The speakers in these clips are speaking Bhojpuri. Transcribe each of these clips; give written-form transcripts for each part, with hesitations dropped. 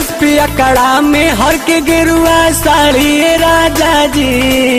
किलस पिया कड़ा में हर के गेरुआ साड़ी राजा जी।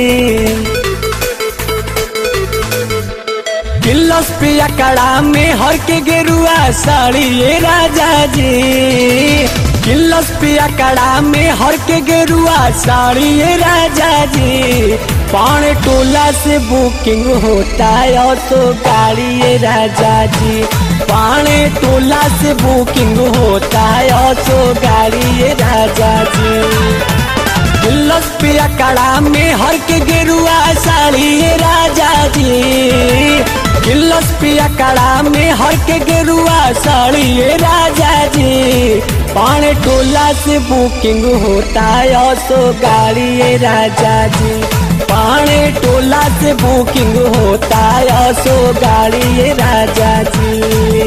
किलस पिया कड़ा में हर के गेरुआ साड़ी राजा जी। किलस पिया कड़ा में हर के गेरुआ साड़ी राजा जी। पान टोला से बुकिंग होता है तो गाड़ी राजा जी। पान टोला से बुकिंग होता है तो गाड़ी राजा जी। किलस पिया कड़ा में हर के गेरुआ साड़ी राजा जी। किलस पिया कड़ा में हर के गेरुआ साड़ी राजा जी। पान टोला से बुकिंग होता है तो गाड़ी राजा जी। पान टोला से बुकिंग होता है तो गाड़ी राजा जी।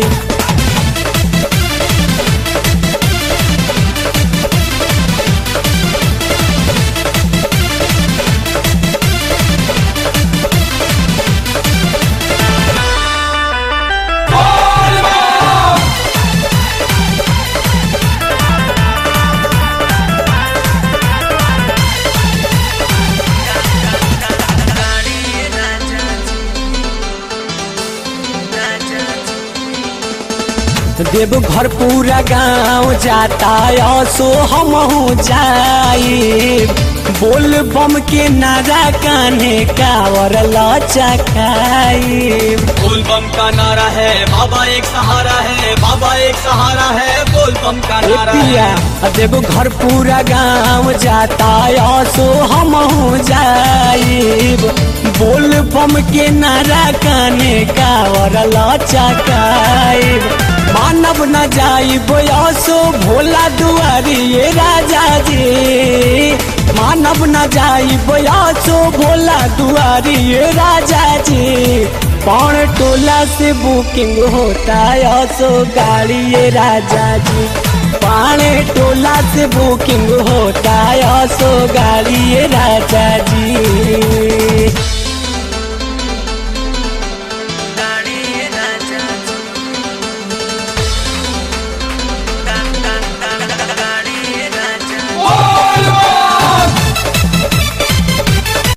देवघर पूरा गांव जाता सो हम जाई। बोल बम के नारा कान्हे कावर लचकाई। बोल बम का नारा है बाबा एक सहारा है, बाबा एक सहारा है, बोल बम का नारा है। देवघर पूरा गांव जाता सो हम जाई। बोल बम के नारा कान्हे कावर लचकाई। मानव न जाई बोसो भोला दुआरी ये राजा जी। मानव न जाई बोसो भोला दुआरी ये राजा जी। पान टोला से बुकिंग होता है सो गाड़ी ये राजा जी। पान टोला से बुकिंग होता है सो गाड़ी ये राजा जी।